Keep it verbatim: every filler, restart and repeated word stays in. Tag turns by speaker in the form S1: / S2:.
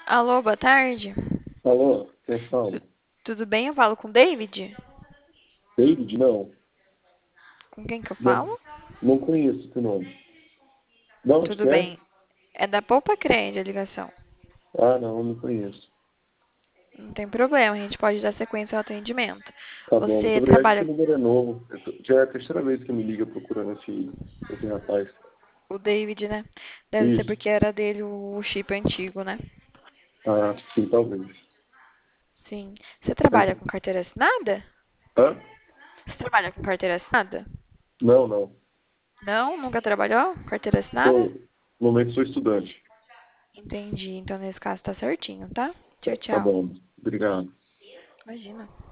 S1: Alô, boa tarde.
S2: Alô, quem fala?
S1: Tu- Tudo bem? Eu falo com o David?
S2: David? Não.
S1: Com quem que eu
S2: Não,
S1: falo?
S2: não conheço esse nome. De onde
S1: Tudo
S2: que é?
S1: bem. É da Poupa Crede a ligação.
S2: Ah, não, não conheço.
S1: Não tem problema, a gente pode dar sequência ao atendimento.
S2: Tá bom, muito
S1: Você
S2: obrigado. Esse
S1: trabalha
S2: número é novo. Eu tô- Já é a terceira vez que me liga procurando esse, esse rapaz.
S1: com o David, né? Deve ser
S2: Isso.
S1: porque era dele o chip antigo, né?
S2: Ah, sim, talvez.
S1: Sim. Você trabalha com carteira assinada?
S2: Hã?
S1: Você trabalha com carteira assinada?
S2: Não, não.
S1: Não? Nunca trabalhou? com Carteira assinada?
S2: Sou, no momento sou estudante.
S1: Entendi. Então nesse caso tá certinho, tá?
S2: Tá,
S1: Tchau,
S2: tá
S1: tchau.
S2: bom. Obrigado.
S1: Imagina.